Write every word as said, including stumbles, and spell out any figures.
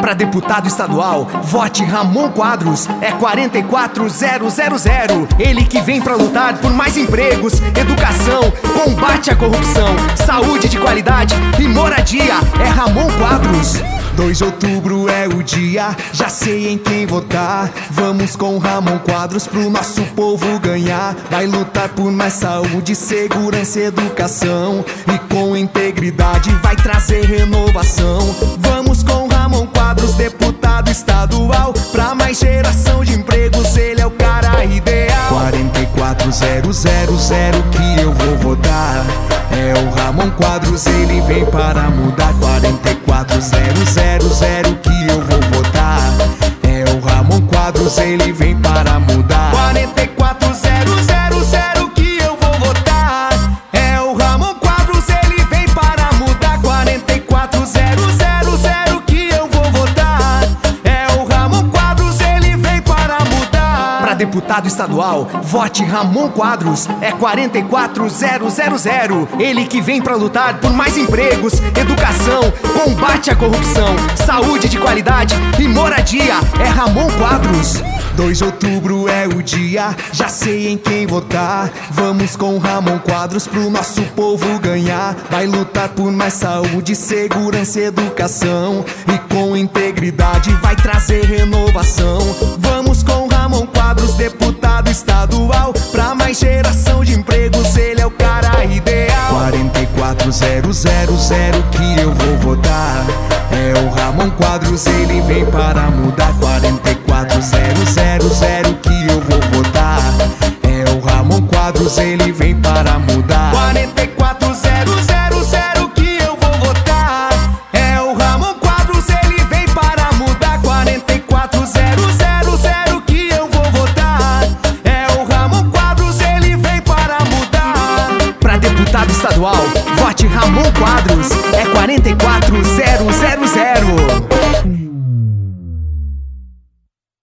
Para deputado estadual, vote Ramon Quadros, é quatro quatro zero zero zero. Ele que vem pra lutar por mais empregos, educação, combate à corrupção, saúde de qualidade e moradia. É Ramon Quadros. dois de outubro é o dia, já sei em quem votar. Vamos com Ramon Quadros pro nosso povo ganhar. Vai lutar por mais saúde, segurança e educação, e com integridade vai trazer renovação. Vamos com Ramon Quadros, deputado estadual, pra mais geração de empregos, ele é o cara ideal. Quatro quatro zero zero zero que eu vou votar. É o Ramon Quadros, ele vem para mudar. Quatro quatro zero zero zero que eu vou votar. É o Ramon Quadros, ele vem para mudar. Quatro quatro zero zero zero que eu vou votar. É o Ramon Quadros, ele vem para mudar. Quatro quatro zero zero zero que eu vou votar. É o Ramon Quadros, ele vem para mudar. Para deputado estadual, vote Ramon Quadros, é quatro quatro zero zero zero. Ele que vem pra lutar por mais empregos, educação, combate à corrupção, saúde de qualidade e moradia. É Ramon Quadros. dois de outubro é o dia, já sei em quem votar. Vamos com Ramon Quadros pro nosso povo ganhar. Vai lutar por mais saúde, segurança e educação, e com integridade vai trazer renovação. Vamos com Ramon Quadros, deputado estadual, pra mais geração de empregos, ele é o cara ideal. Quatro quatro zero zero zero que eu vou votar. É o Ramon Quadros, ele vem para mudar. Quatro quatro zero zero zero que eu vou votar. É o Ramon Quadros, ele vem para mudar. Quatro quatro zero zero zero que eu vou votar. É o Ramon Quadros, ele vem para mudar. Quatro quatro zero zero zero que eu vou votar. É o Ramon Quadros, ele vem para mudar. Para deputado estadual, vote Ramon Quadros, é quatro quatro